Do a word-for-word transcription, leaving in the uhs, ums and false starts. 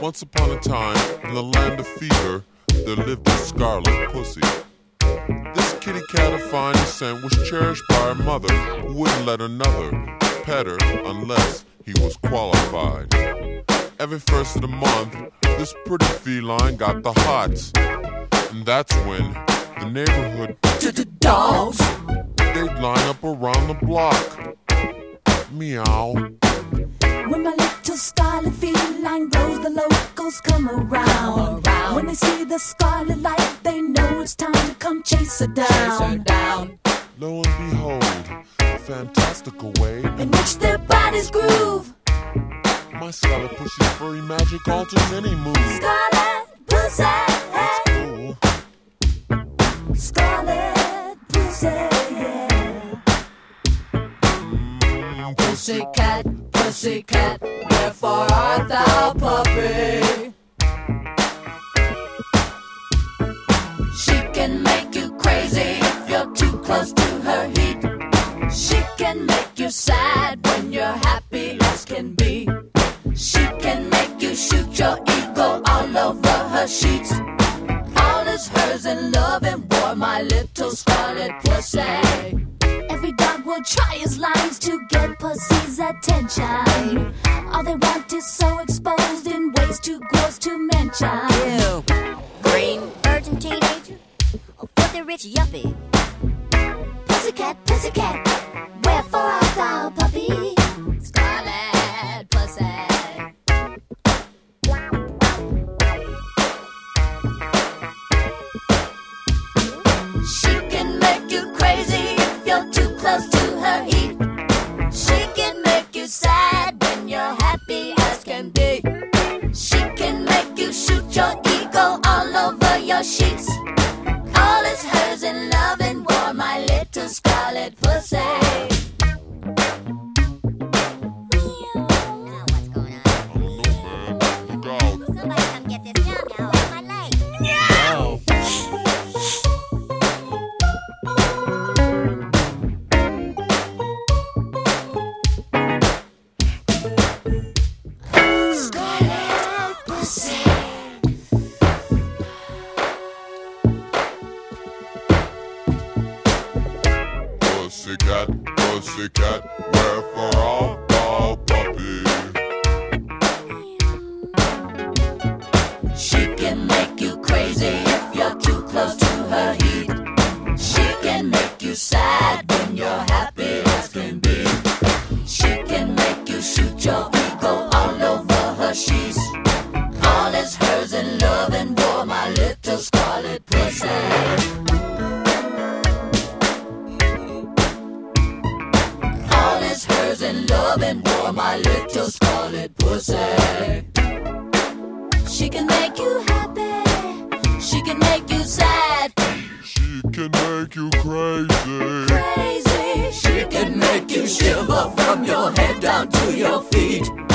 Once upon a time, in the land of fever, there lived a scarlet pussy. This kitty cat of fine descent was cherished by her mother, who wouldn't let another pet her unless he was qualified. Every first of the month, this pretty feline got the hots. And that's when the neighborhood dogs, they'd line up around the block. Meow. When my little scarlet feline grows, the locals come around. come around. When they see the scarlet light, they know it's time to come chase her down. Chase her down. Lo and behold, a fantastical way in which their bodies groove. My scarlet pussy's furry magic alters any mood. Scarlet pussy, it's cool. Scarlet pussy, yeah. Mm, pussycat, pussycat, wherefore art thou, puppy? She can make you crazy if you're too close to her heat. She can make you sad when you're happy as can be. She can make you shoot your ego all over her sheets. All is hers in love and war, my little scarlet pussy. Every dog will try his lines to get pussy's attention. All they want is so exposed in ways too gross to mention. Ew. Green virgin teenager, or filthy rich yuppie. Pussycat, pussycat, wherefore art thou, puppy? Scarlet pussy. She can make you crazy if you're too close to her heat. She can make you sad when you're happy as can be. She can make you shoot your ego all over your sheets. All is hers in love and war, my little scarlet pussy. Pussycat, pussycat, wherefore art thou, puppy? She can make you crazy if you're too close to her heat. She can make you sad when you're happy as can be. She can make you shoot your ego all over her sheets. All is hers in love and war, my little scarlet pussy. Hers in love and war, my little scarlet pussy. She can make you happy. She can make you sad. She can make you crazy. Crazy. She can make you shiver from your head down to your feet.